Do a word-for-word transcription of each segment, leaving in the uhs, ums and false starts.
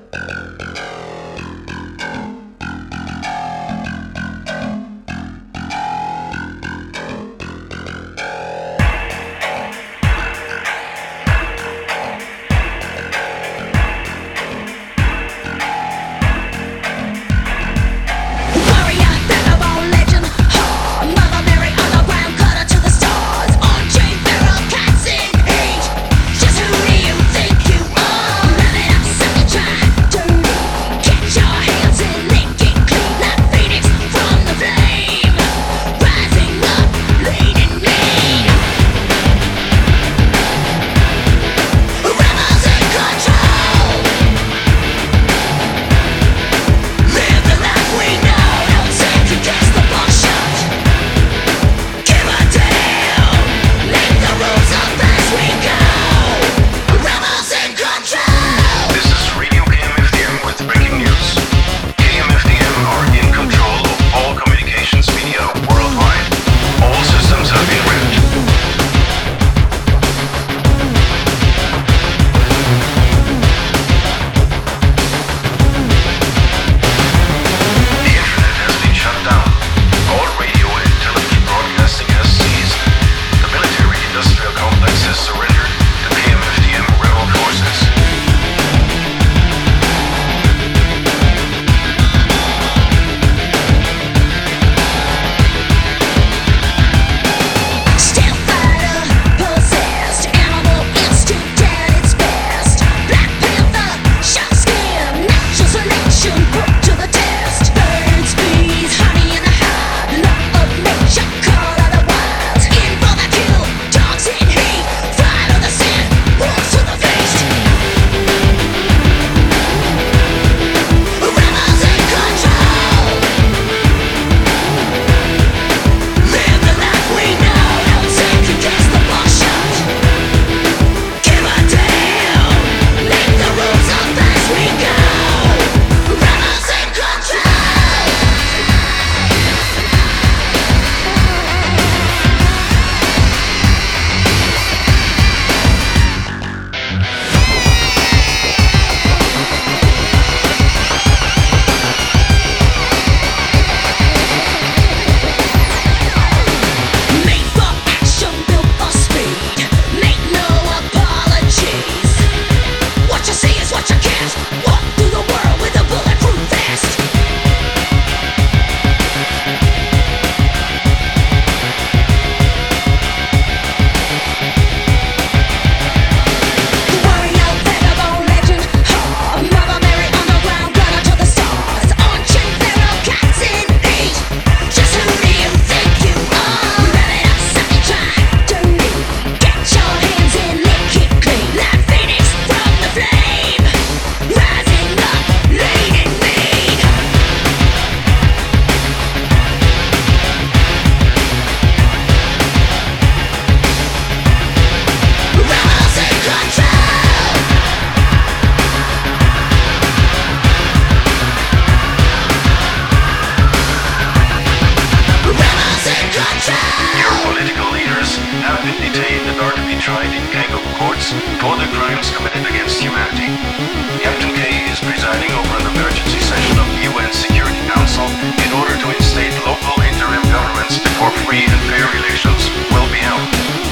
for the crimes committed against humanity. Captain K is presiding over an emergency session of the U N Security Council in order to instate local interim governments before free and fair elections will be held.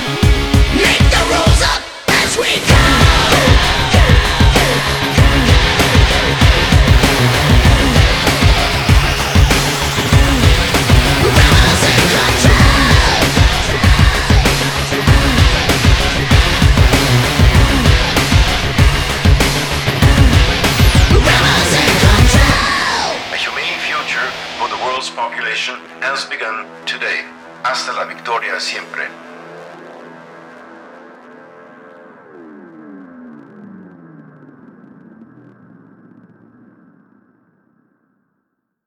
Make the rules up as we go! Population has begun today. Hasta la victoria siempre.